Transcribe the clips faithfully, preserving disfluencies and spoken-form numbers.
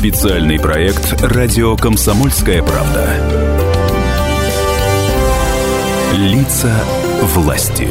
Специальный проект «Радио Комсомольская правда». Лица власти.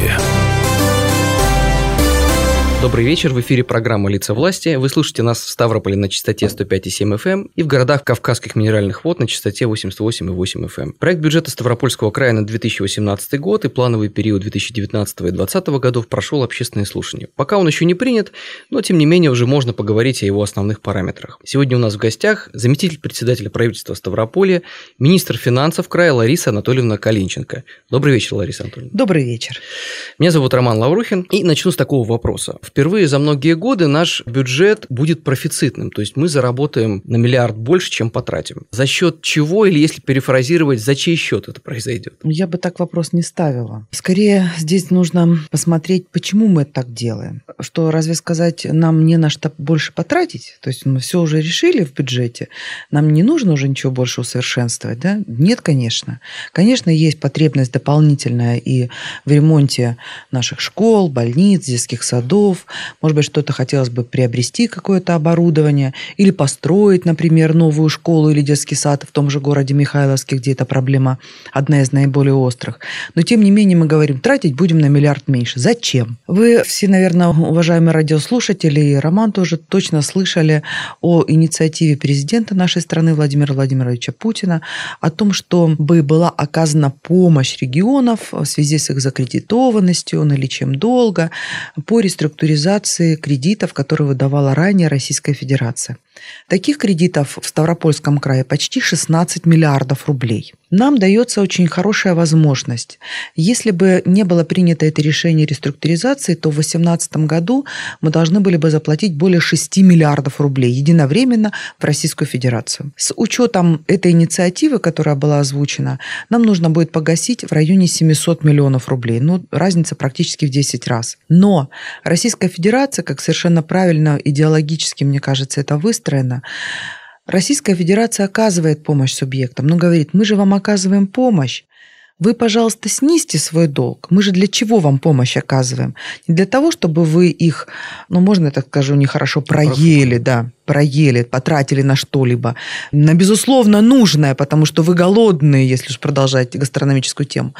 Добрый вечер, в эфире программа «Лица власти». Вы слушаете нас в Ставрополе на частоте сто пять и семь эф эм и в городах Кавказских минеральных вод на частоте восемьдесят восемь и восемь эф эм. Проект бюджета Ставропольского края на две тысячи восемнадцатый год и плановый период две тысячи девятнадцатого и две тысячи двадцатого годов прошел общественное слушание. Пока он еще не принят, но тем не менее уже можно поговорить о его основных параметрах. Сегодня у нас в гостях заместитель председателя правительства Ставрополья, министр финансов края Лариса Анатольевна Калинченко. Добрый вечер, Лариса Анатольевна. Добрый вечер. Меня зовут Роман Лаврухин, и начну с такого вопроса. Впервые за многие годы наш бюджет будет профицитным, то есть мы заработаем на миллиард больше, чем потратим. За счет чего, или если перефразировать, за чей счет это произойдет? Я бы так вопрос не ставила. Скорее, здесь нужно посмотреть, почему мы так делаем. Что, разве сказать, нам не на что больше потратить? То есть мы все уже решили в бюджете, нам не нужно уже ничего больше усовершенствовать, да? Нет, конечно. Конечно, есть потребность дополнительная и в ремонте наших школ, больниц, детских садов. Может быть, что-то хотелось бы приобрести, какое-то оборудование, или построить, например, новую школу или детский сад в том же городе Михайловске, где эта проблема одна из наиболее острых. Но, тем не менее, мы говорим, тратить будем на миллиард меньше. Зачем? Вы все, наверное, уважаемые радиослушатели, и Роман тоже точно слышали о инициативе президента нашей страны Владимира Владимировича Путина, о том, чтобы была оказана помощь регионов в связи с их закредитованностью, наличием долга, по реструктуризации кредитов, которые выдавала ранее Российская Федерация. Таких кредитов в Ставропольском крае почти шестнадцать миллиардов рублей. Нам дается очень хорошая возможность. Если бы не было принято это решение реструктуризации, то в две тысячи восемнадцатом году мы должны были бы заплатить более шести миллиардов рублей единовременно в Российскую Федерацию. С учетом этой инициативы, которая была озвучена, нам нужно будет погасить в районе семьсот миллионов рублей. Ну, разница практически в десять раз. Но Российская Федерация, как совершенно правильно идеологически, мне кажется, это выстроено, Российская Федерация оказывает помощь субъектам, но говорит, мы же вам оказываем помощь. Вы, пожалуйста, снизьте свой долг. Мы же для чего вам помощь оказываем? Не для того, чтобы вы их, ну, можно я так скажу, нехорошо проели, да, проели, потратили на что-либо, на безусловно нужное, потому что вы голодные, если уж продолжать гастрономическую тему.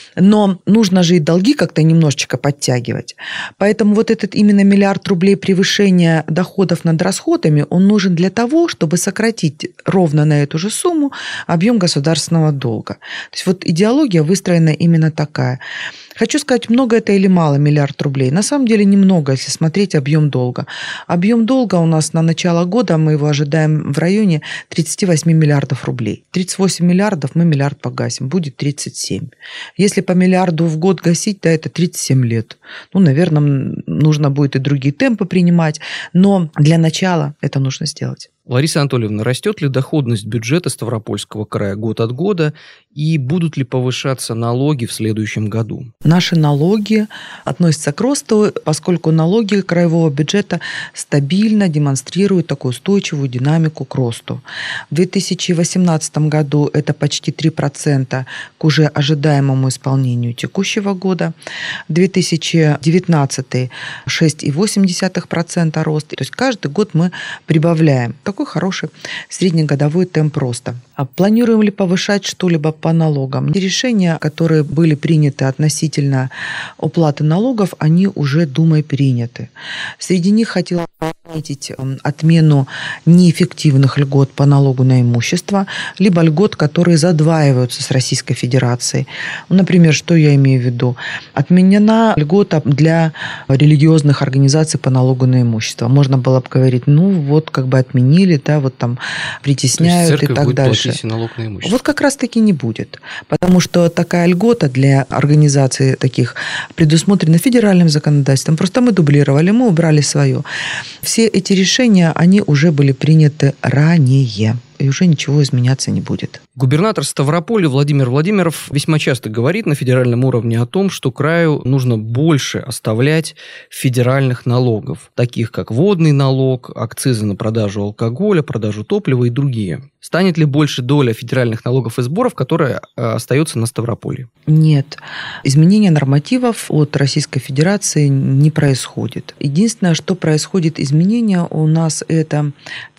Но нужно же и долги как-то немножечко подтягивать. Поэтому вот этот именно миллиард рублей превышения доходов над расходами, он нужен для того, чтобы сократить ровно на эту же сумму объем государственного долга. То есть вот идеология выстроена именно такая. Хочу сказать, много это или мало миллиард рублей? На самом деле немного, если смотреть объем долга. Объем долга у нас на начало года, мы его ожидаем в районе тридцать восемь миллиардов рублей. тридцать восемь миллиардов, мы миллиард погасим, будет тридцать семь. Если по миллиарду в год гасить, да, это тридцать семь лет. Ну, наверное, нужно будет и другие темпы принимать, но для начала это нужно сделать. Лариса Анатольевна, растет ли доходность бюджета Ставропольского края год от года и будут ли повышаться налоги в следующем году? Наши налоги относятся к росту, поскольку налоги краевого бюджета стабильно демонстрируют такую устойчивую динамику к росту. В две тысячи восемнадцатом году это почти три процента к уже ожидаемому исполнению текущего года. две тысячи девятнадцатый – шесть целых восемь десятых процента рост. То есть каждый год мы прибавляем. Такой хороший среднегодовой темп роста. А планируем ли повышать что-либо по налогам? Решения, которые были приняты относительно уплаты налогов, они уже Думой приняты. Среди них хотела отметить отмену неэффективных льгот по налогу на имущество, либо льгот, которые задваиваются с Российской Федерацией. Например, что я имею в виду? Отменена льгота для религиозных организаций по налогу на имущество. Можно было бы говорить, ну вот как бы отменили, да, вот там притесняют и так дальше. Налог на имущество. Вот как раз-таки не будет, потому что такая льгота для организаций таких предусмотрена федеральным законодательством. Просто мы дублировали, мы убрали свое. Все эти решения, они уже были приняты ранее. И уже ничего изменяться не будет. Губернатор Ставрополя Владимир Владимиров весьма часто говорит на федеральном уровне о том, что краю нужно больше оставлять федеральных налогов, таких как водный налог, акцизы на продажу алкоголя, продажу топлива и другие. Станет ли больше доля федеральных налогов и сборов, которая остается на Ставрополье? Нет. Изменения нормативов от Российской Федерации не происходит. Единственное, что происходит изменения у нас, это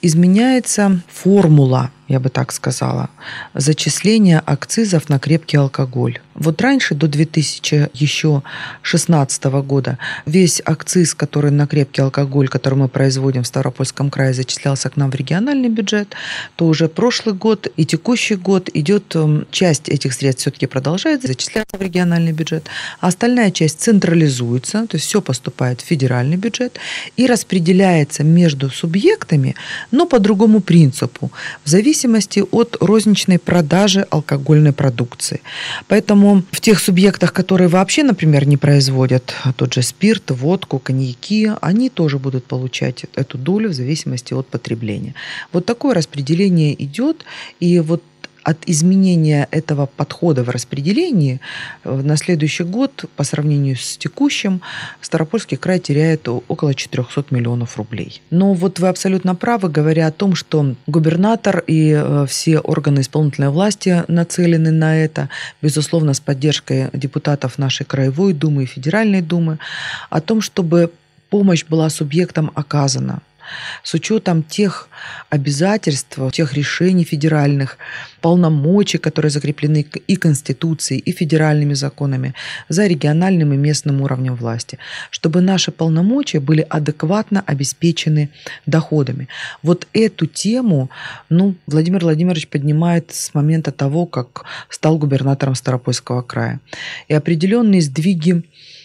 изменяется формула, я бы так сказала, зачисления акцизов на крепкий алкоголь. Вот раньше, до две тысячи шестнадцатого года, весь акциз, который на крепкий алкоголь, который мы производим в Ставропольском крае, зачислялся к нам в региональный бюджет, то уже прошлый год и текущий год идет, часть этих средств все-таки продолжает зачисляться в региональный бюджет, а остальная часть централизуется, то есть все поступает в федеральный бюджет и распределяется между субъектами, но по другому принципу, в зависимости от розничной продажи алкогольной продукции. Поэтому в тех субъектах, которые вообще, например, не производят тот же спирт, водку, коньяки, они тоже будут получать эту долю в зависимости от потребления. Вот такое распределение идет, и вот от изменения этого подхода в распределении на следующий год по сравнению с текущим Ставропольский край теряет около четыреста миллионов рублей. Но вот вы абсолютно правы, говоря о том, что губернатор и все органы исполнительной власти нацелены на это, безусловно, с поддержкой депутатов нашей Краевой Думы и Федеральной Думы, о том, чтобы помощь была субъектам оказана с учетом тех обязательств, тех решений федеральных, полномочий, которые закреплены и Конституцией, и федеральными законами, за региональным и местным уровнем власти, чтобы наши полномочия были адекватно обеспечены доходами. Вот эту тему ну, Владимир Владимирович поднимает с момента того, как стал губернатором Ставропольского края. И определенные сдвиги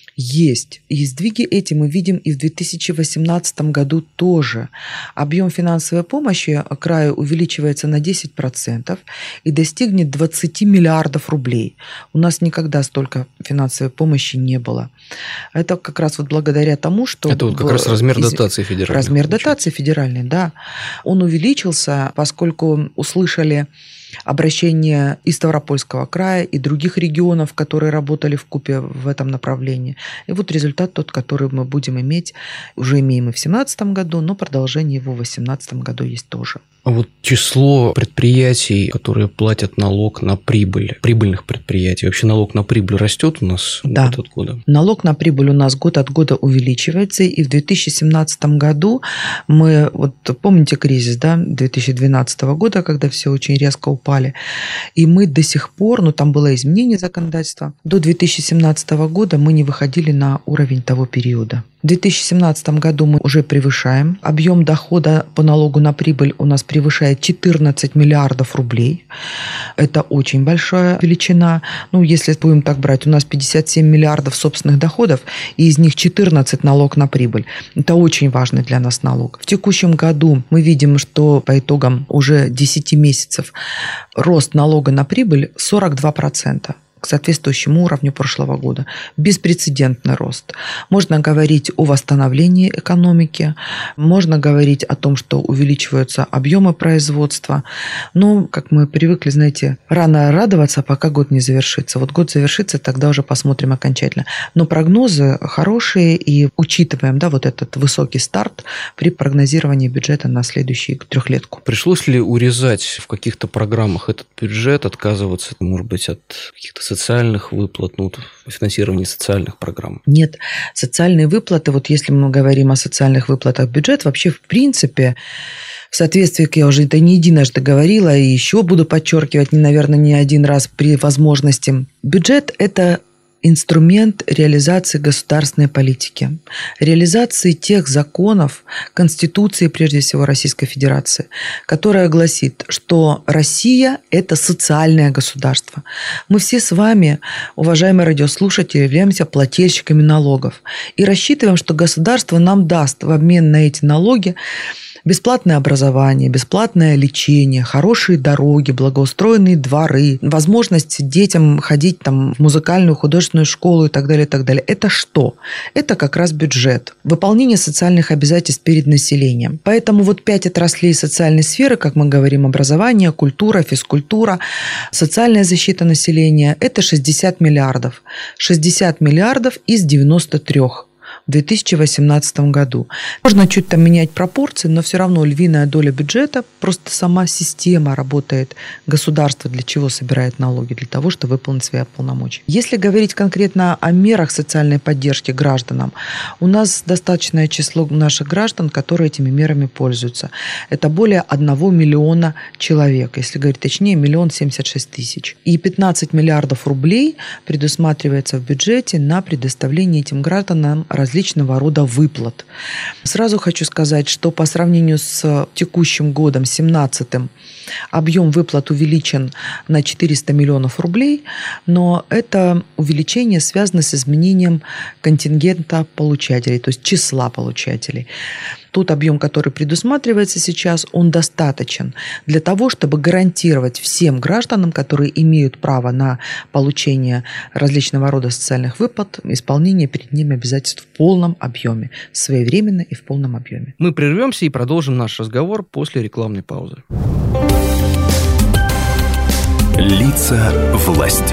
есть. И сдвиги эти мы видим и в две тысячи восемнадцатом году тоже. Объем финансовой помощи краю увеличивается на десять процентов и достигнет двадцать миллиардов рублей. У нас никогда столько финансовой помощи не было. Это как раз вот благодаря тому, что... Это вот как раз размер из... дотации федеральной. Размер дотации федеральной, да. Он увеличился, поскольку услышали обращения и Ставропольского края, и других регионов, которые работали вкупе в этом направлении. И вот результат тот, который мы будем иметь, уже имеем и в две тысячи семнадцатом году, но продолжение его в две тысячи восемнадцатом году есть тоже. А вот число предприятий, которые платят налог на прибыль, прибыльных предприятий, вообще налог на прибыль растет у нас да. год от года? Налог на прибыль у нас год от года увеличивается, и в две тысячи семнадцатом году мы, вот помните кризис, да, две тысячи двенадцатого года, когда все очень резко упали, и мы до сих пор, ну там было изменение законодательства, до две тысячи семнадцатого года мы не выходили на уровень того периода. В две тысячи семнадцатом году мы уже превышаем. Объем дохода по налогу на прибыль у нас превышает четырнадцать миллиардов рублей. Это очень большая величина. Ну, если будем так брать, у нас пятьдесят семь миллиардов собственных доходов, и из них четырнадцать налог на прибыль. Это очень важный для нас налог. В текущем году мы видим, что по итогам уже десяти месяцев рост налога на прибыль сорок два процента. К соответствующему уровню прошлого года. Беспрецедентный рост. Можно говорить о восстановлении экономики, можно говорить о том, что увеличиваются объемы производства. Но, как мы привыкли, знаете, рано радоваться, пока год не завершится. Вот год завершится, тогда уже посмотрим окончательно. Но прогнозы хорошие, и учитываем, да, вот этот высокий старт при прогнозировании бюджета на следующую трехлетку. Пришлось ли урезать в каких-то программах этот бюджет, отказываться, может быть, от каких-то социальных выплат, ну, финансирование социальных программ? Нет. Социальные выплаты, вот если мы говорим о социальных выплатах в бюджет, вообще в принципе, в соответствии, я уже это не единожды говорила, и еще буду подчеркивать, наверное, не один раз при возможности, бюджет – это инструмент реализации государственной политики, реализации тех законов, Конституции, прежде всего, Российской Федерации, которая гласит, что Россия – это социальное государство. Мы все с вами, уважаемые радиослушатели, являемся плательщиками налогов и рассчитываем, что государство нам даст в обмен на эти налоги бесплатное образование, бесплатное лечение, хорошие дороги, благоустроенные дворы, возможность детям ходить там, в музыкальную, художественную школу и так далее, и так далее. Это что? Это как раз бюджет. Выполнение социальных обязательств перед населением. Поэтому вот пять отраслей социальной сферы, как мы говорим, образование, культура, физкультура, социальная защита населения – это шестьдесят миллиардов. шестьдесят миллиардов из девяноста трёх. в две тысячи восемнадцатом году. Можно чуть там менять пропорции, но все равно львиная доля бюджета, просто сама система работает. Государство для чего собирает налоги? Для того, чтобы выполнить свои полномочия. Если говорить конкретно о мерах социальной поддержки гражданам, у нас достаточное число наших граждан, которые этими мерами пользуются. Это более одного миллиона человек, если говорить точнее, миллион семьдесят шесть тысяч. И пятнадцать миллиардов рублей предусматривается в бюджете на предоставление этим гражданам различного рода выплат. Сразу хочу сказать, что по сравнению с текущим годом, семнадцатым, объем выплат увеличен на четыреста миллионов рублей, но это увеличение связано с изменением контингента получателей, то есть числа получателей. Тот объем, который предусматривается сейчас, он достаточен для того, чтобы гарантировать всем гражданам, которые имеют право на получение различного рода социальных выплат, исполнение перед ними обязательств в полном объеме, своевременно и в полном объеме. Мы прервемся и продолжим наш разговор после рекламной паузы. Лица власти.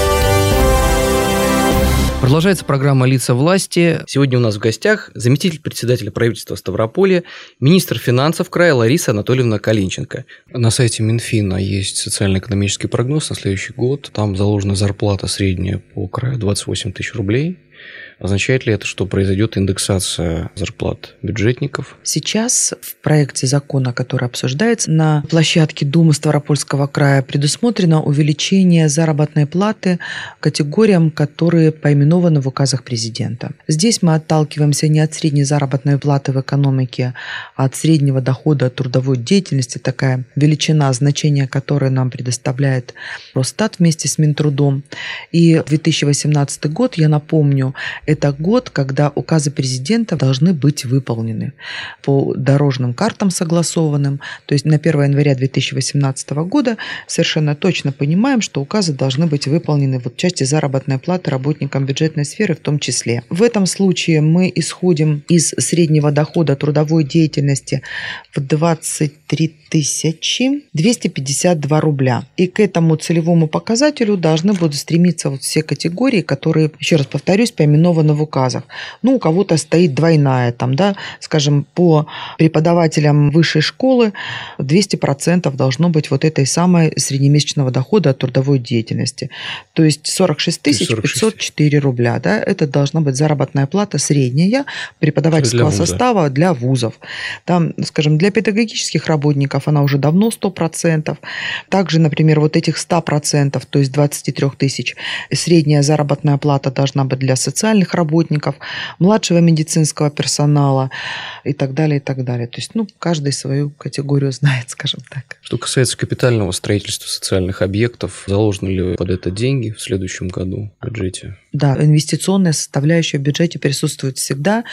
Продолжается программа «Лица власти». Сегодня у нас в гостях заместитель председателя правительства Ставрополя, министр финансов края Лариса Анатольевна Калинченко. На сайте Минфина есть социально-экономический прогноз на следующий год. Там заложена зарплата средняя по краю двадцать восемь тысяч рублей. Означает ли это, что произойдет индексация зарплат бюджетников? Сейчас в проекте закона, который обсуждается на площадке Думы Ставропольского края, предусмотрено увеличение заработной платы категориям, которые поименованы в указах президента. Здесь мы отталкиваемся не от средней заработной платы в экономике, а от среднего дохода от трудовой деятельности. Такая величина, значение которой нам предоставляет Росстат вместе с Минтрудом. И две тысячи восемнадцатый год, я напомню, это год, когда указы президента должны быть выполнены по дорожным картам согласованным. То есть на первое января две тысячи восемнадцатого года совершенно точно понимаем, что указы должны быть выполнены в части заработной платы работникам бюджетной сферы в том числе. В этом случае мы исходим из среднего дохода трудовой деятельности в двадцать три тысячи двести пятьдесят два рубля. И к этому целевому показателю должны будут стремиться вот все категории, которые, еще раз повторюсь, поименованы в указах. Ну, у кого-то стоит двойная, там, да, скажем, по преподавателям высшей школы двести процентов должно быть вот этой самой среднемесячного дохода от трудовой деятельности. То есть сорок шесть тысяч пятьсот четыре рубля. Да, это должна быть заработная плата средняя преподавательского для состава для вузов. Там, скажем, для педагогических работников она уже давно сто процентов. Также, например, вот этих сто процентов, то есть двадцать три тысяч, средняя заработная плата должна быть для социальных работников, младшего медицинского персонала и так далее, и так далее. То есть, ну, каждый свою категорию знает, скажем так. Что касается капитального строительства социальных объектов, заложены ли под это деньги в следующем году в бюджете? Да, инвестиционная составляющая в бюджете присутствует всегда.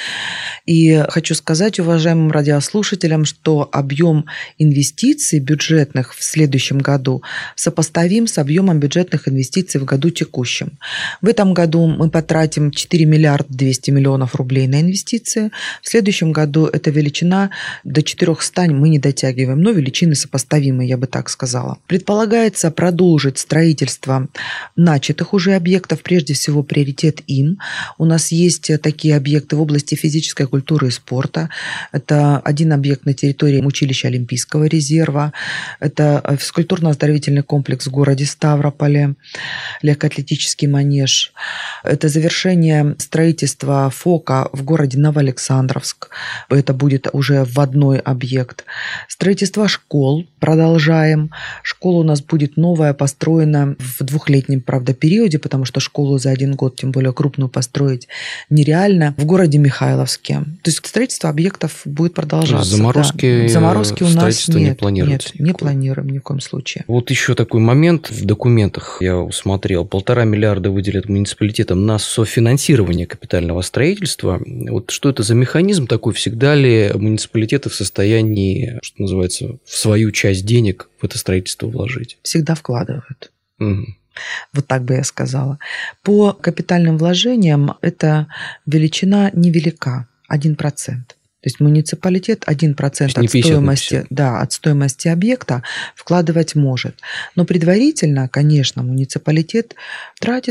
И хочу сказать уважаемым радиослушателям, что объем инвестиций бюджетных в следующем году сопоставим с объемом бюджетных инвестиций в году текущем. В этом году мы потратим четыре миллиарда двести миллионов рублей на инвестиции. В следующем году эта величина до четыреста мы не дотягиваем, но величины сопоставимые, я бы так сказала. Предполагается продолжить строительство начатых уже объектов, прежде всего приоритет им. У нас есть такие объекты в области физической культуры и спорта. Это один объект на территории училища Олимпийского резерва. Это физкультурно-оздоровительный комплекс в городе Ставрополе, легкоатлетический манеж. Это завершение строительства ФОКа в городе Новоалександровск. Это будет уже вводной объект. Строительство школ продолжаем. Школа у нас будет новая, построена в двухлетнем, правда, периоде, потому что школу за один год, тем более крупную, построить нереально. В городе Михайловске. То есть строительство объектов будет продолжаться. Заморозки, да. Заморозки у нас нет, не планируется. Нет, не планируем ни в коем случае. Вот еще такой момент в документах я усмотрел. Полтора миллиарда выделят муниципалитетам на софинансирование капитального строительства. Вот что это за механизм такой? Всегда ли муниципалитеты в состоянии, что называется, в свою часть денег в это строительство вложить? Всегда вкладывают. Угу. Вот так бы я сказала. По капитальным вложениям эта величина невелика, один процент. То есть муниципалитет один процент от стоимости, да, от стоимости объекта вкладывать может. Но предварительно, конечно, муниципалитет тратится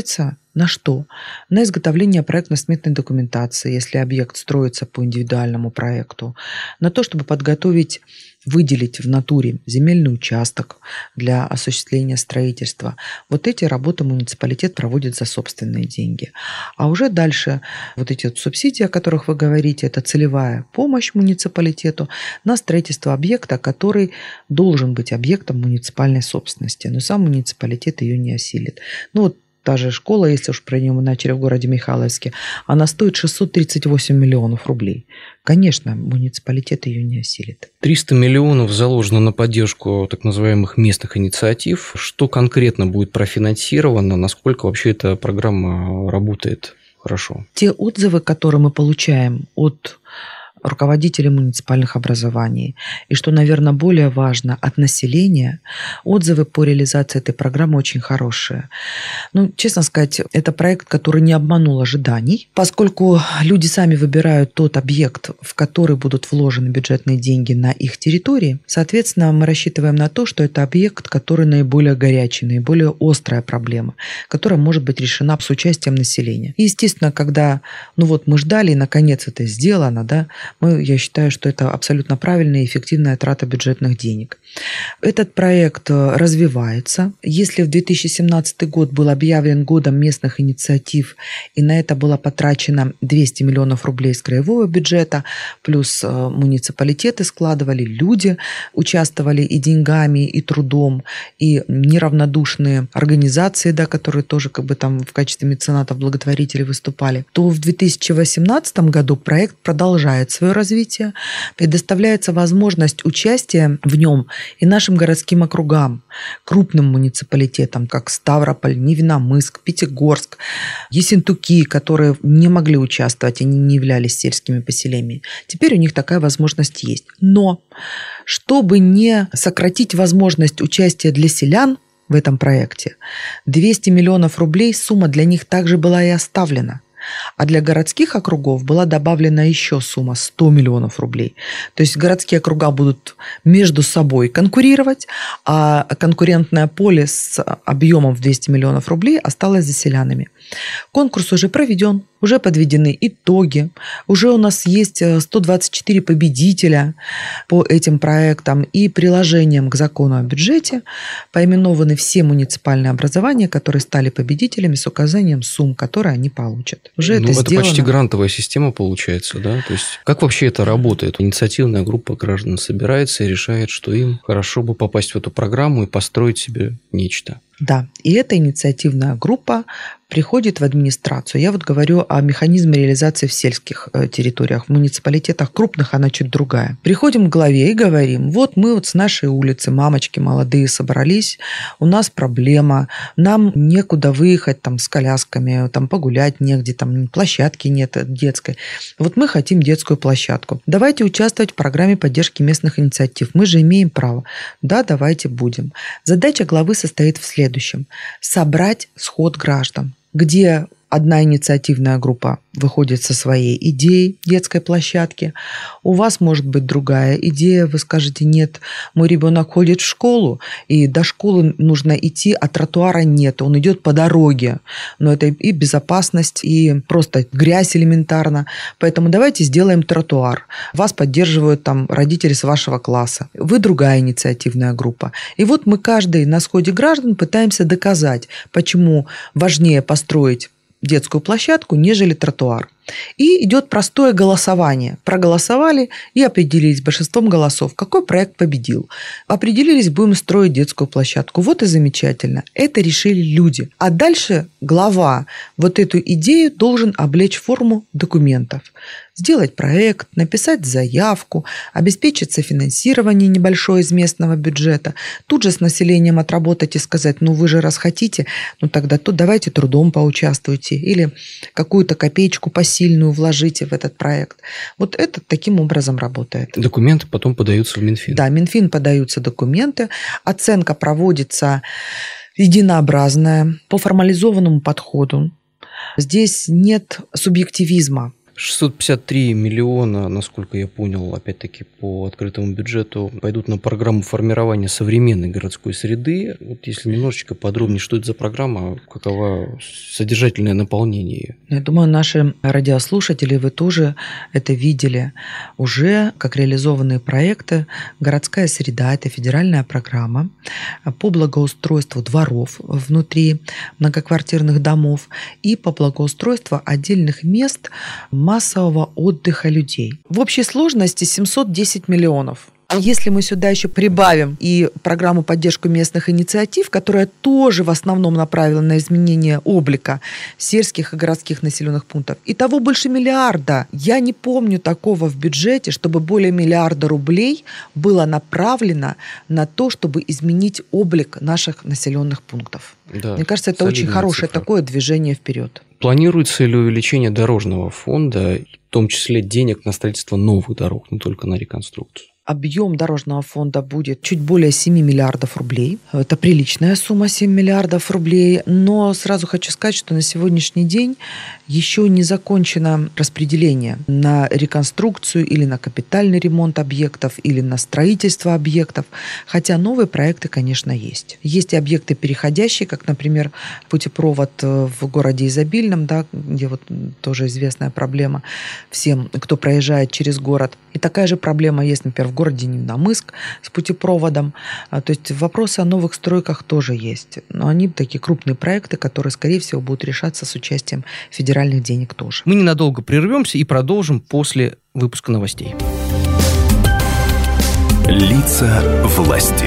На что? На изготовление проектно-сметной документации, если объект строится по индивидуальному проекту, на то, чтобы подготовить, выделить в натуре земельный участок для осуществления строительства. Вот эти работы муниципалитет проводит за собственные деньги. А уже дальше вот эти вот субсидии, о которых вы говорите, это целевая помощь муниципалитету на строительство объекта, который должен быть объектом муниципальной собственности. Но сам муниципалитет ее не осилит. Ну вот та же школа, если уж про нее мы начали, в городе Михайловске, она стоит шестьсот тридцать восемь миллионов рублей. Конечно, муниципалитет ее не осилит. триста миллионов заложено на поддержку так называемых местных инициатив. Что конкретно будет профинансировано? Насколько вообще эта программа работает хорошо? Те отзывы, которые мы получаем от руководителей муниципальных образований. И что, наверное, более важно, от населения, отзывы по реализации этой программы очень хорошие. Ну, честно сказать, это проект, который не обманул ожиданий, поскольку люди сами выбирают тот объект, в который будут вложены бюджетные деньги на их территории. Соответственно, мы рассчитываем на то, что это объект, который наиболее горячий, наиболее острая проблема, которая может быть решена с участием населения. И, естественно, когда, ну вот мы ждали, и наконец это сделано, да, Мы, я считаю, что это абсолютно правильная и эффективная трата бюджетных денег. Этот проект развивается. Если в две тысячи семнадцатый год был объявлен годом местных инициатив, и на это было потрачено двести миллионов рублей с краевого бюджета, плюс муниципалитеты складывали, люди участвовали и деньгами, и трудом, и неравнодушные организации, да, которые тоже как бы там в качестве меценатов, благотворителей выступали, то в две тысячи восемнадцатом году проект продолжает свое развитие, предоставляется возможность участия в нем и нашим городским округам, крупным муниципалитетам, как Ставрополь, Невиномысск, Пятигорск, Ессентуки, которые не могли участвовать, они не являлись сельскими поселениями. Теперь у них такая возможность есть. Но чтобы не сократить возможность участия для селян в этом проекте, двести миллионов рублей сумма для них также была и оставлена. А для городских округов была добавлена еще сумма сто миллионов рублей. То есть городские округа будут между собой конкурировать, а конкурентное поле с объемом в двести миллионов рублей осталось за селянами. Конкурс уже проведен, уже подведены итоги, уже у нас есть сто двадцать четыре победителя по этим проектам, и приложением к закону о бюджете поименованы все муниципальные образования, которые стали победителями, с указанием сумм, которые они получат. Уже ну, это это сделано. Почти грантовая система получается, да? То есть как вообще это работает? Инициативная группа граждан собирается и решает, что им хорошо бы попасть в эту программу и построить себе нечто. Да, и эта инициативная группа приходит в администрацию. Я вот говорю о механизме реализации в сельских территориях. В муниципалитетах крупных она чуть другая. Приходим к главе и говорим: вот мы вот с нашей улицы, мамочки молодые, собрались, у нас проблема, нам некуда выехать там с колясками, там погулять негде, там площадки нет детской. Вот мы хотим детскую площадку. Давайте участвовать в программе поддержки местных инициатив. Мы же имеем право. Да, давайте будем. Задача главы состоит в следующем. Собрать сход граждан, где одна инициативная группа выходит со своей идеей детской площадки. У вас может быть другая идея. Вы скажете: нет, мой ребенок ходит в школу, и до школы нужно идти, а тротуара нет. Он идет по дороге. Но это и безопасность, и просто грязь элементарно. Поэтому давайте сделаем тротуар. Вас поддерживают там родители с вашего класса. Вы другая инициативная группа. И вот мы каждый на сходе граждан пытаемся доказать, почему важнее построить детскую площадку, нежели тротуар. И идет простое голосование. Проголосовали и определились большинством голосов, какой проект победил. Определились, будем строить детскую площадку. Вот и замечательно. Это решили люди. А дальше глава вот эту идею должен облечь в форму документов. Сделать проект, написать заявку, обеспечить софинансирование небольшое из местного бюджета. Тут же с населением отработать и сказать: ну вы же раз хотите, ну тогда тут давайте трудом поучаствуйте. Или какую-то копеечку посильную вложите в этот проект. Вот это таким образом работает. Документы потом подаются в Минфин. Да, Минфин подаются документы. Оценка проводится единообразная, по формализованному подходу. Здесь нет субъективизма, шестьсот пятьдесят три миллиона, насколько я понял, опять-таки по открытому бюджету, пойдут на программу формирования современной городской среды. Вот если немножечко подробнее, что это за программа, какова содержательное наполнение? Я думаю, наши радиослушатели, вы тоже это видели. Уже как реализованные проекты «Городская среда» – это федеральная программа по благоустройству дворов внутри многоквартирных домов и по благоустройству отдельных мест массового отдыха людей. В общей сложности семьсот десять миллионов. А если мы сюда еще прибавим и программу поддержку местных инициатив, которая тоже в основном направлена на изменение облика сельских и городских населенных пунктов, итого больше миллиарда. Я не помню такого в бюджете, чтобы более миллиарда рублей было направлено на то, чтобы изменить облик наших населенных пунктов. Да, мне кажется, это очень хорошее цифра. Такое движение вперед. Планируется ли увеличение дорожного фонда, в том числе денег на строительство новых дорог, не только на реконструкцию? Объем дорожного фонда будет чуть более семь миллиардов рублей. Это приличная сумма, семь миллиардов рублей. Но сразу хочу сказать, что на сегодняшний день еще не закончено распределение на реконструкцию или на капитальный ремонт объектов, или на строительство объектов. Хотя новые проекты, конечно, есть. Есть и объекты переходящие, как, например, путепровод в городе Изобильном, да, где вот тоже известная проблема всем, кто проезжает через город. И такая же проблема есть, например, в городе Невиномысск с путепроводом. То есть вопросы о новых стройках тоже есть. Но они такие крупные проекты, которые, скорее всего, будут решаться с участием федеральных денег тоже. Мы ненадолго прервемся и продолжим после выпуска новостей. Лица власти.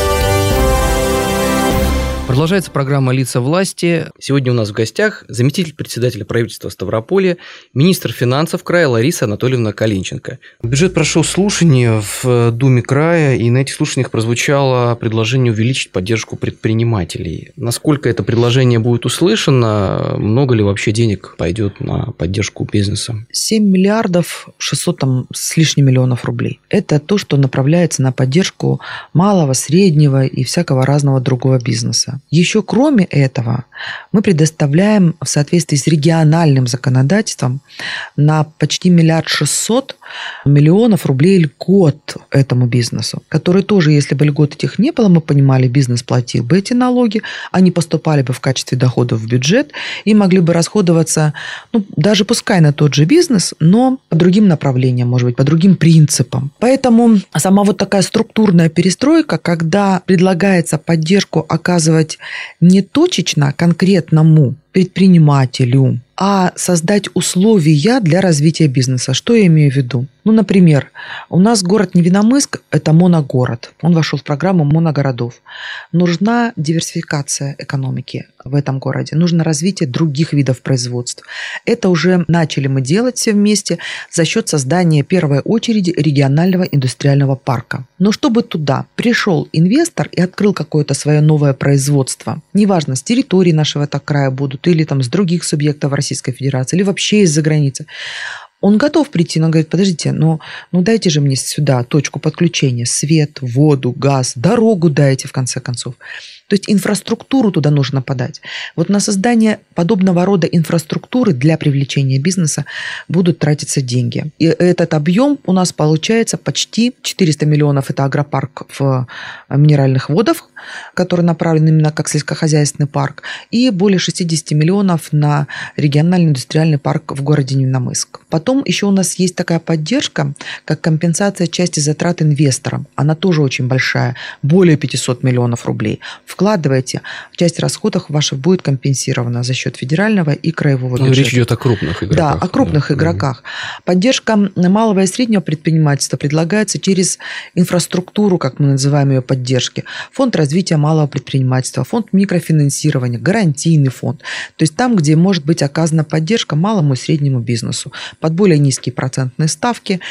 Продолжается программа «Лица власти». Сегодня у нас в гостях заместитель председателя правительства Ставрополя, министр финансов края Лариса Анатольевна Калинченко. Бюджет прошел слушания в Думе края, и на этих слушаниях прозвучало предложение увеличить поддержку предпринимателей. Насколько это предложение будет услышано, много ли вообще денег пойдет на поддержку бизнеса? семь миллиардов шестьсот там, с лишним миллионов рублей. Это то, что направляется на поддержку малого, среднего и всякого разного другого бизнеса. Еще кроме этого, мы предоставляем в соответствии с региональным законодательством на почти миллиард шестьсот миллионов рублей льгот этому бизнесу, который тоже, если бы льгот этих не было, мы понимали, бизнес платил бы эти налоги, они поступали бы в качестве доходов в бюджет и могли бы расходоваться, ну, даже пускай на тот же бизнес, но по другим направлениям, может быть, по другим принципам. Поэтому сама вот такая структурная перестройка, когда предлагается поддержку оказывать не точечно конкретному предпринимателю, а создать условия для развития бизнеса. Что я имею в виду? Ну, например, у нас город Невиномысск – это моногород. Он вошел в программу моногородов. Нужна диверсификация экономики в этом городе. Нужно развитие других видов производств. Это уже начали мы делать все вместе за счет создания, в первой очереди, регионального индустриального парка. Но чтобы туда пришел инвестор и открыл какое-то свое новое производство, неважно, с территории нашего так края будут или там с других субъектов Российской Федерации, или вообще из-за границы, он готов прийти, но говорит, подождите, ну, ну дайте же мне сюда точку подключения, свет, воду, газ, дорогу дайте, в конце концов. То есть инфраструктуру туда нужно подать. Вот на создание подобного рода инфраструктуры для привлечения бизнеса будут тратиться деньги. И этот объем у нас получается почти четыреста миллионов. Это агропарк в Минеральных водах, который направлен именно как сельскохозяйственный парк, и более шестьдесят миллионов на региональный индустриальный парк в городе Невиномысск. Потом еще у нас есть такая поддержка, как компенсация части затрат инвесторам. Она тоже очень большая, более пятьсот миллионов рублей. Вкладывайте, часть расходов ваших будет компенсирована за счет федерального и краевого бюджета. Ну, речь идет о крупных игроках. Да, о крупных да. игроках. Поддержка малого и среднего предпринимательства предлагается через инфраструктуру, как мы называем ее, поддержки. Фонд развития малого предпринимательства, фонд микрофинансирования, гарантийный фонд. То есть там, где может быть оказана поддержка малому и среднему бизнесу под более низкие процентные ставки,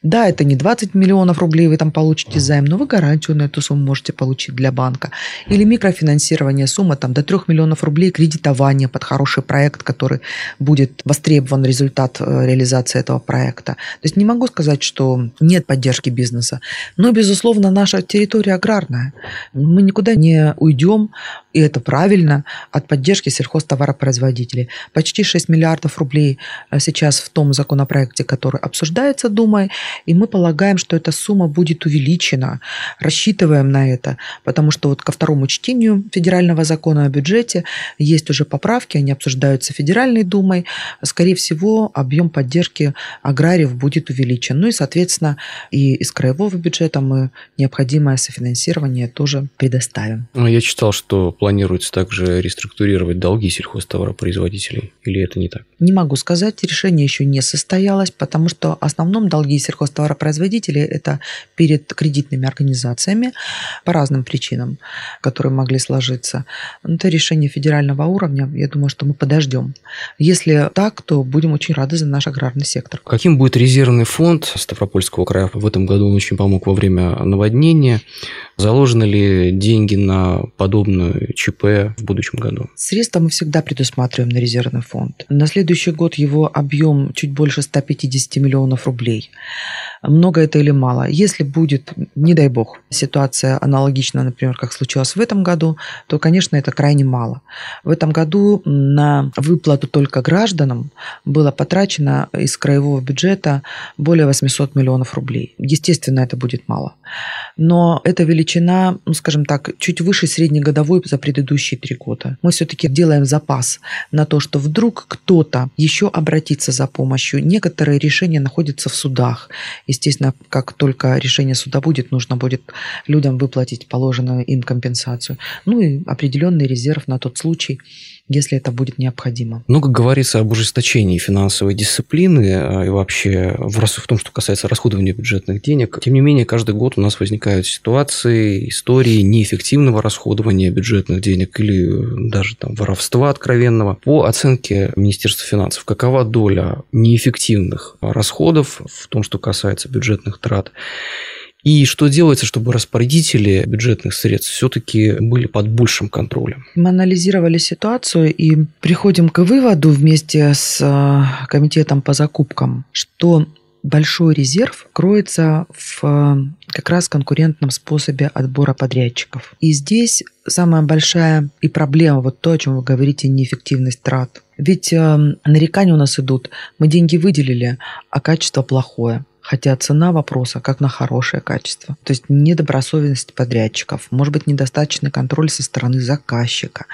Да, это не двадцать миллионов рублей вы там получите займ, но вы гарантию на эту сумму можете получить для банка. Или микрофинансирование, сумма там до трех миллионов рублей кредитования под хороший проект, который будет востребован результат реализации этого проекта. То есть не могу сказать, что нет поддержки бизнеса, но, безусловно, наша территория аграрная. Мы никуда не уйдем, и это правильно, от поддержки сельхозтоваропроизводителей. Почти шесть миллиардов рублей сейчас в том законопроекте, который обсуждается Думой, и мы полагаем, что эта сумма будет увеличена, рассчитываем на это, потому что вот ко второму чтению федерального закона о бюджете есть уже поправки, они обсуждаются Федеральной Думой, скорее всего, объем поддержки аграриев будет увеличен. Ну и, соответственно, и из краевого бюджета мы необходимое софинансирование тоже предоставим. Я читал, что планируется также реструктурировать долги сельхозтоваропроизводителей, или это не так? Не могу сказать, решение еще не состоялось, потому что в основном долги сельхозтоваропроизводителей – это перед кредитными организациями по разным причинам, которые могли сложиться. Это решение федерального уровня, я думаю, что мы подождем. Если так, то будем очень рады за наш аграрный сектор. Каким будет резервный фонд Ставропольского края? В этом году он очень помог во время наводнения. Заложены ли деньги на подобную ЧП в будущем году? Средства мы всегда предусматриваем на резервный фонд. На следующий год его объем чуть больше ста пятидесяти миллионов рублей. Много это или мало? Если будет, не дай бог, ситуация аналогична, например, как случилось в этом году, то, конечно, это крайне мало. В этом году на выплату только гражданам было потрачено из краевого бюджета более восемьсот миллионов рублей. Естественно, это будет мало. Но эта величина, ну, скажем так, чуть выше среднегодовой за предыдущие три года. Мы все-таки делаем запас на то, что вдруг кто-то еще обратится за помощью. Некоторые решения находятся в судах. Естественно, как только решение суда будет, нужно будет людям выплатить положенную им компенсацию. Ну и определенный резерв на тот случай, если это будет необходимо. Много говорится об ужесточении финансовой дисциплины и вообще в том, что касается расходования бюджетных денег. Тем не менее, каждый год у нас возникают ситуации, истории неэффективного расходования бюджетных денег или даже там воровства откровенного. По оценке Министерства финансов, какова доля неэффективных расходов в том, что касается бюджетных трат? И что делается, чтобы распорядители бюджетных средств все-таки были под большим контролем? Мы анализировали ситуацию и приходим к выводу вместе с комитетом по закупкам, что большой резерв кроется в как раз конкурентном способе отбора подрядчиков. И здесь самая большая и проблема, вот то, о чем вы говорите, неэффективность трат. Ведь нарекания у нас идут, мы деньги выделили, а качество плохое. Хотя цена вопроса как на хорошее качество. То есть недобросовестность подрядчиков, может быть, недостаточный контроль со стороны заказчика.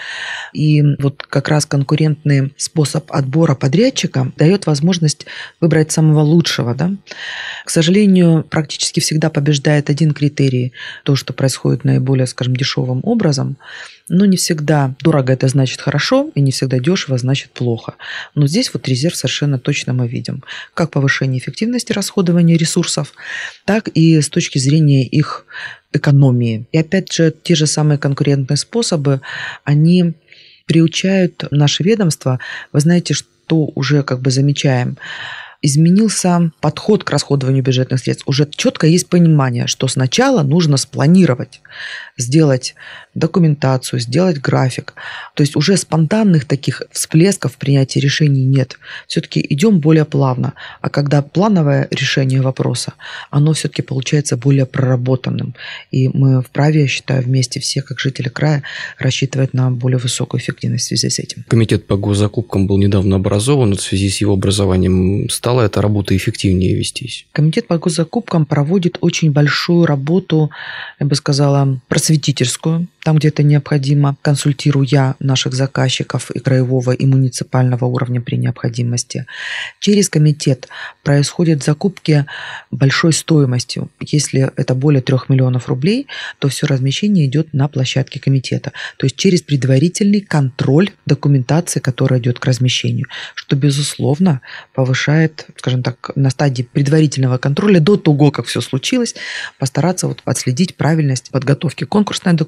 И вот как раз конкурентный способ отбора подрядчика дает возможность выбрать самого лучшего. Да? К сожалению, практически всегда побеждает один критерий, то, что происходит наиболее, скажем, дешевым образом. Но не всегда дорого это значит хорошо, и не всегда дешево значит плохо. Но здесь вот резерв совершенно точно мы видим. Как повышение эффективности расходования ресурсов, так и с точки зрения их экономии. И опять же, те же самые конкурентные способы, они приучают наше ведомство. Вы знаете, что уже как бы замечаем? Изменился подход к расходованию бюджетных средств. Уже четко есть понимание, что сначала нужно спланировать, сделать документацию, сделать график. То есть уже спонтанных таких всплесков принятия решений нет. Все-таки идем более плавно. А когда плановое решение вопроса, оно все-таки получается более проработанным. И мы вправе, я считаю, вместе все, как жители края, рассчитывать на более высокую эффективность в связи с этим. Комитет по госзакупкам был недавно образован. В связи с его образованием стала эта работа эффективнее вестись? Комитет по госзакупкам проводит очень большую работу, я бы сказала, просветительскую, там, где это необходимо, консультируя наших заказчиков и краевого, и муниципального уровня при необходимости. Через комитет происходят закупки большой стоимостью. Если это более трех миллионов рублей, то все размещение идет на площадке комитета. То есть через предварительный контроль документации, которая идет к размещению, что, безусловно, повышает, скажем так, на стадии предварительного контроля до того, как все случилось, постараться вот отследить правильность подготовки конкурсной документации,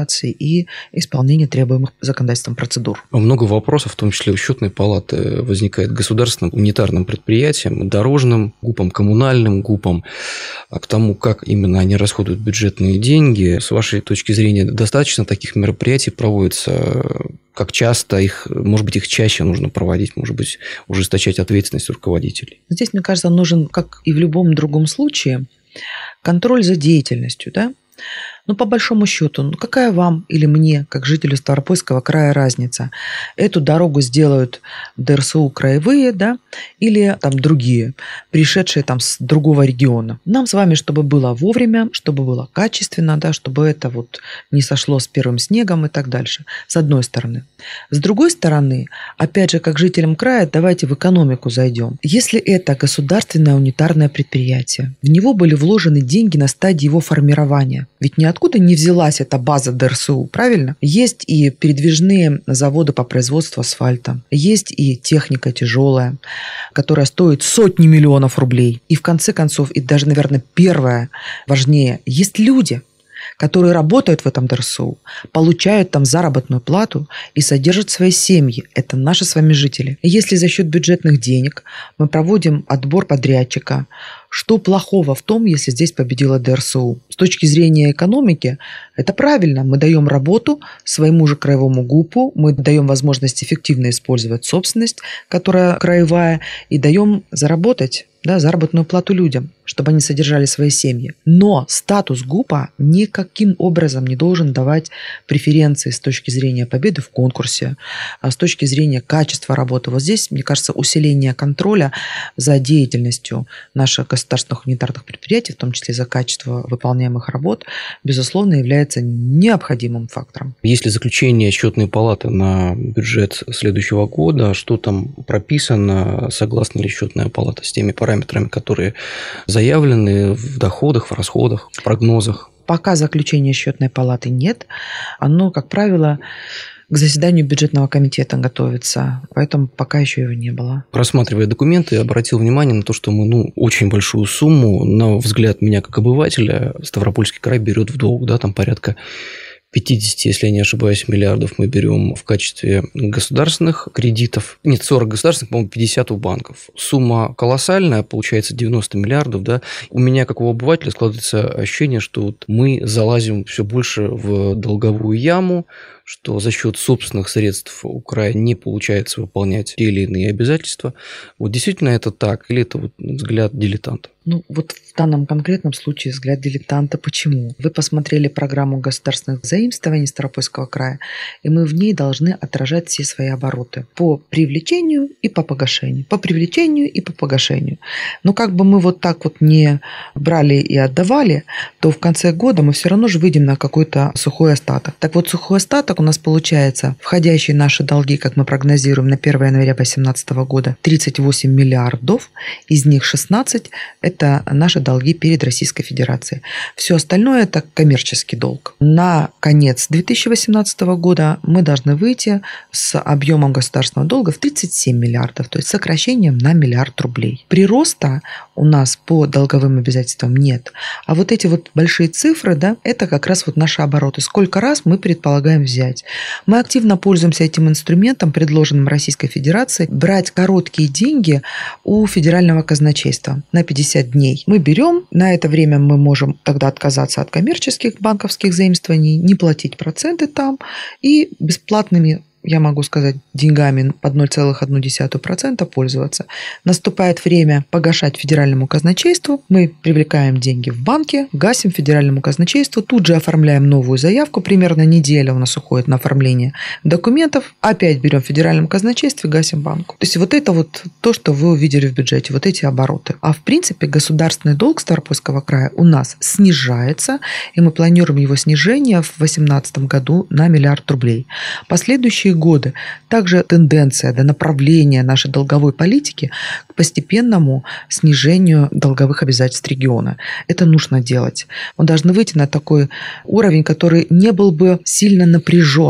операций и исполнения требуемых законодательством процедур. Много вопросов, в том числе у счетной палаты, возникает государственным унитарным предприятиям, дорожным, ГУПам, коммунальным ГУПам, к тому, как именно они расходуют бюджетные деньги. С вашей точки зрения, достаточно таких мероприятий проводится? Как часто их, может быть, их чаще нужно проводить, может быть, ужесточать ответственность руководителей? Здесь, мне кажется, нужен, как и в любом другом случае, контроль за деятельностью, да? Ну, по большому счету, ну, какая вам или мне, как жителю Ставропольского края, разница? Эту дорогу сделают ДРСУ краевые, да, или там другие, пришедшие там с другого региона. Нам с вами, чтобы было вовремя, чтобы было качественно, да, чтобы это вот не сошло с первым снегом и так дальше. С одной стороны. С другой стороны, опять же, как жителям края, давайте в экономику зайдем. Если это государственное унитарное предприятие, в него были вложены деньги на стадии его формирования. Ведь ниоткуда не взялась эта база ДРСУ, правильно? Есть и передвижные заводы по производству асфальта, есть и техника тяжелая, которая стоит сотни миллионов рублей. И в конце концов, и даже, наверное, первое, важнее, есть люди, которые работают в этом ДРСУ, получают там заработную плату и содержат свои семьи. Это наши с вами жители. И если за счет бюджетных денег мы проводим отбор подрядчика, что плохого в том, если здесь победила ДРСУ? С точки зрения экономики, это правильно. Мы даем работу своему же краевому ГУПу, мы даем возможность эффективно использовать собственность, которая краевая, и даем заработать, да, заработную плату людям, чтобы они содержали свои семьи. Но статус ГУПа никаким образом не должен давать преференции с точки зрения победы в конкурсе, а с точки зрения качества работы. Вот здесь, мне кажется, усиление контроля за деятельностью наших государственных унитарных предприятий, в том числе за качество выполняемых работ, безусловно, является необходимым фактором. Есть ли заключение счетной палаты на бюджет следующего года? Что там прописано? Согласна ли счетная палата с теми параметрами, которые заявлены в доходах, в расходах, в прогнозах? Пока заключения счетной палаты нет. Оно, как правило, к заседанию бюджетного комитета готовится, поэтому пока еще его не было. Просматривая документы, я обратил внимание на то, что мы ну, очень большую сумму, на взгляд меня как обывателя, Ставропольский край берет в долг, да, там порядка пятьдесят, если я не ошибаюсь, миллиардов мы берем в качестве государственных кредитов. Нет, сорок государственных, по-моему, пятьдесят у банков. Сумма колоссальная, получается девяносто миллиардов. Да? У меня, как у обывателя, складывается ощущение, что вот мы залазим все больше в долговую яму, что за счет собственных средств у края не получается выполнять те или иные обязательства. Вот действительно это так? Или это вот взгляд дилетанта? Ну, вот в данном конкретном случае взгляд дилетанта. Почему? Вы посмотрели программу государственных заимствований Ставропольского края, и мы в ней должны отражать все свои обороты по привлечению и по погашению. По привлечению и по погашению. Но как бы мы вот так вот не брали и отдавали, то в конце года мы все равно же выйдем на какой-то сухой остаток. Так вот, сухой остаток у нас получается, входящие наши долги, как мы прогнозируем, на первое января две тысячи восемнадцатого года тридцать восемь миллиардов, из них шестнадцать – это наши долги перед Российской Федерацией. Все остальное – это коммерческий долг. На конец две тысячи восемнадцатого года мы должны выйти с объемом государственного долга в тридцать семь миллиардов, то есть сокращением на миллиард рублей. Прироста у нас по долговым обязательствам нет. А вот эти вот большие цифры, да, это как раз вот наши обороты. Сколько раз мы предполагаем взять. Мы активно пользуемся этим инструментом, предложенным Российской Федерацией, брать короткие деньги у федерального казначейства на пятьдесят дней. Мы берем, на это время мы можем тогда отказаться от коммерческих банковских заимствований, не платить проценты там и бесплатными, я могу сказать, деньгами под ноль целых одну десятую процента пользоваться. Наступает время погашать федеральному казначейству. Мы привлекаем деньги в банке, гасим федеральному казначейству, тут же оформляем новую заявку. Примерно неделя у нас уходит на оформление документов. Опять берем в федеральном казначействе, гасим банку. То есть вот это вот то, что вы увидели в бюджете, вот эти обороты. А в принципе государственный долг Ставропольского края у нас снижается, и мы планируем его снижение в две тысячи восемнадцатом году на миллиард рублей. Последующие годы также тенденция до направления нашей долговой политики к постепенному снижению долговых обязательств региона. Это нужно делать. Мы должны выйти на такой уровень, который не был бы сильно напряженным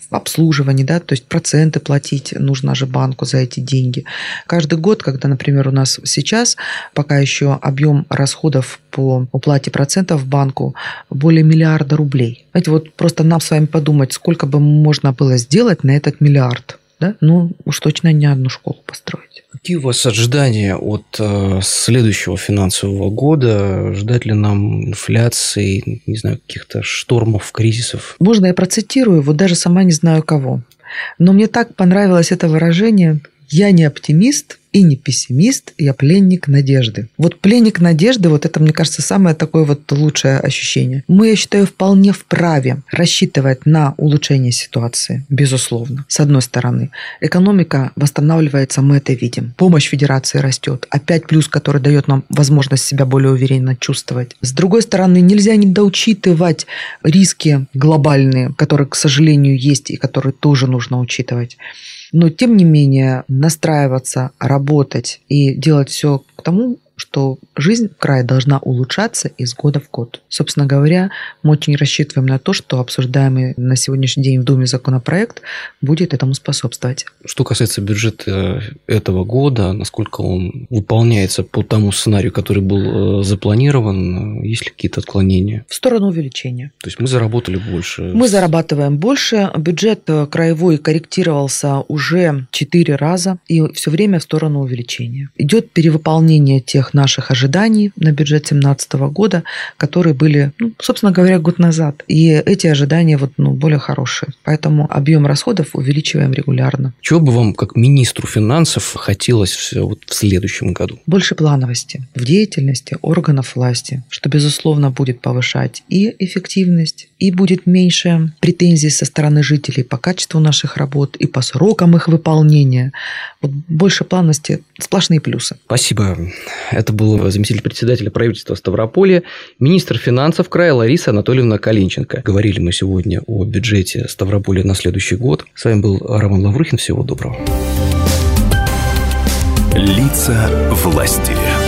в обслуживании, да, то есть проценты платить нужно же банку за эти деньги. Каждый год, когда, например, у нас сейчас пока еще объем расходов по уплате процентов банку более миллиарда рублей. Знаете, вот просто нам с вами подумать, сколько бы можно было сделать на этот миллиард. Да? Ну, уж точно не одну школу построить. Какие у вас ожидания от э, следующего финансового года? Ждать ли нам инфляции, не знаю, каких-то штормов, кризисов? Можно я процитирую, вот даже сама не знаю кого. Но мне так понравилось это выражение: «Я не оптимист и не пессимист, я пленник надежды». Вот пленник надежды, вот это, мне кажется, самое такое вот лучшее ощущение. Мы, я считаю, вполне вправе рассчитывать на улучшение ситуации, безусловно. С одной стороны, экономика восстанавливается, мы это видим. Помощь Федерации растет. Опять плюс, который дает нам возможность себя более уверенно чувствовать. С другой стороны, нельзя недоучитывать риски глобальные, которые, к сожалению, есть и которые тоже нужно учитывать. Но, тем не менее, настраиваться, работать и делать все к тому, что жизнь в крае должна улучшаться из года в год. Собственно говоря, мы очень рассчитываем на то, что обсуждаемый на сегодняшний день в Думе законопроект будет этому способствовать. Что касается бюджета этого года, насколько он выполняется по тому сценарию, который был запланирован, есть ли какие-то отклонения? В сторону увеличения. То есть мы заработали больше? Мы зарабатываем больше. Бюджет краевой корректировался уже четыре раза и все время в сторону увеличения. Идет перевыполнение тех наших ожиданий на бюджет две тысячи семнадцатого года, которые были, ну, собственно говоря, год назад. И эти ожидания вот, ну, более хорошие. Поэтому объем расходов увеличиваем регулярно. Чего бы вам, как министру финансов, хотелось вот в следующем году? Больше плановости в деятельности органов власти, что, безусловно, будет повышать и эффективность, и будет меньше претензий со стороны жителей по качеству наших работ и по срокам их выполнения. Вот больше плановости, сплошные плюсы. Спасибо. Это был заместитель председателя правительства Ставрополя, министр финансов края Лариса Анатольевна Калинченко. Говорили мы сегодня о бюджете Ставрополя на следующий год. С вами был Роман Лаврухин. Всего доброго. Лица власти.